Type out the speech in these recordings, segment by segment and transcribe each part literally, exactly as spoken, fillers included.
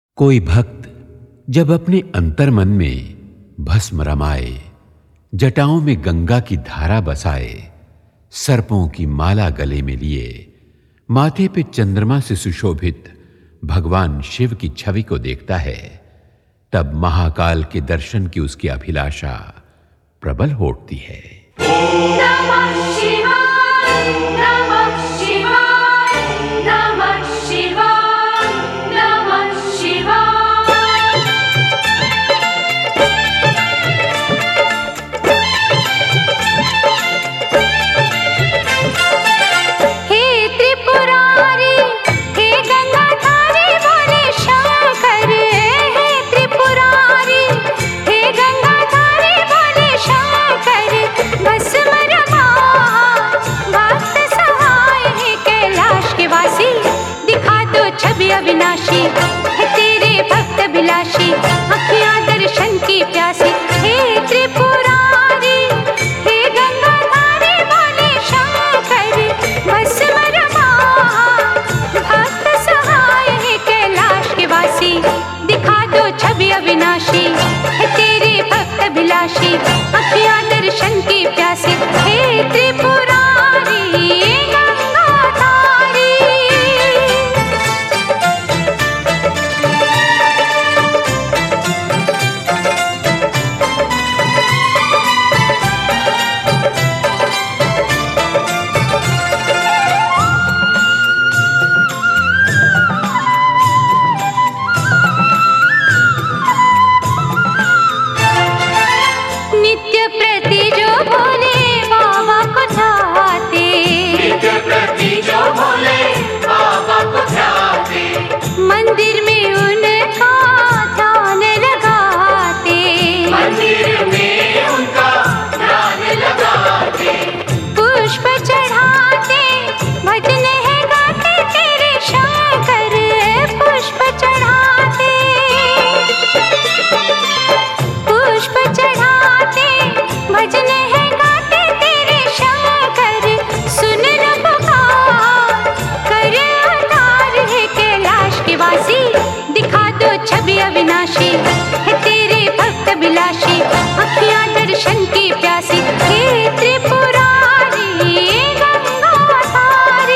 कोई भक्त जब अपने अंतर्मन में भस्म रमाए, जटाओं में गंगा की धारा बसाए, सर्पों की माला गले में लिए, माथे पे चंद्रमा से सुशोभित भगवान शिव की छवि को देखता है, तब महाकाल के दर्शन की उसकी अभिलाषा प्रबल हो उठती है। नमः शिवाय, नमः शिवाय, नमः शिवाय, नमः शिवाय। हे त्रिपुरारी, हे गंगाधारी बोले शंकर। हे त्रिपुरारी, हे गंगाधारी बोले शंकर। भस्म रमा भक्त सहाय है कैलाश के वासी, दिखा दो छवि अविनाशी है तेरे भक्त अभिलाषी, अखियां दर्शन की प्यासी। हे त्रिपुरारी, हे गंगाधारी बोले शंकर। भस्म रमा भक्त सहाय है कैलाश के वासी, दिखा दो छवि अविनाशी है तेरे भक्त अभिलाषी, अखियां दर्शन की प्यासी। हे त्रिपुरारी गंगाधारी। नित्य प्रति जो भोले बाबा को ध्याते, नित्य प्रति जो भोले बाबा को ध्याते, मंदिर में उनका ध्यान लगाते। मंदिर में उनका ध्यान लगाते, पुष्प चढ़ाते, भजन है गाते तेरे शंकर। पुष्प चढ़ाते, पुष्प चढ़ाते, भजन है गाते तेरे शंकर। सुन लो पुकार, कर उद्धार है कैलाश के वासी, दिखा दो छवि अविनाशी है तेरे भक्त अभिलाषी, अखियां दर्शन की प्यासी। हे त्रिपुरारी गंगाधारी।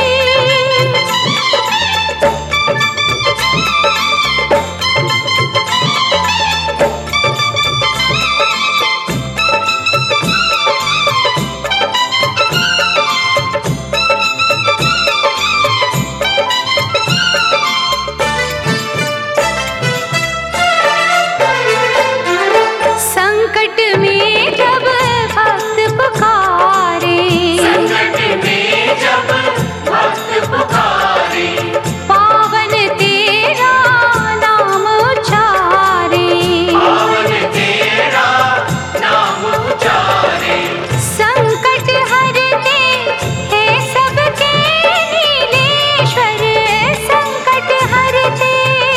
संकट में जब भक्त पुकारे, संकट में जब भक्त पुकारे, पावन तेरा नाम उचारे। पावन तेरा नाम उचारे, संकट हरते हैं सबके नीलेश्वर। संकट हरते,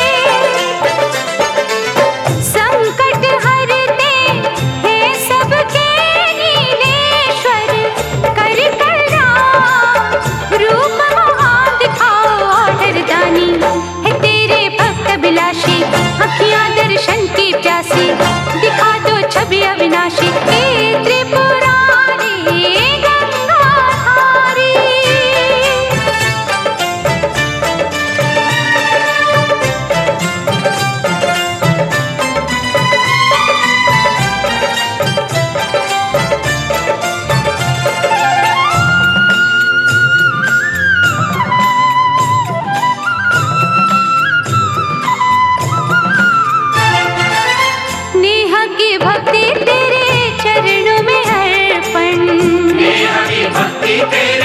संकट हरते हैं सबके नीलेश्वर। कर कल्याण रूप महान दिखाओ ऑर्डरदानी है तेरे भक्त अभिलाषी, अखियां दर्शन की प्यासी, दिखा दो छवि अविनाशी। हे त्रिपुरारी गंगाधारी। नेह की भक्ति तेरे चरणों में अर्पण। नेह की भक्ति तेरे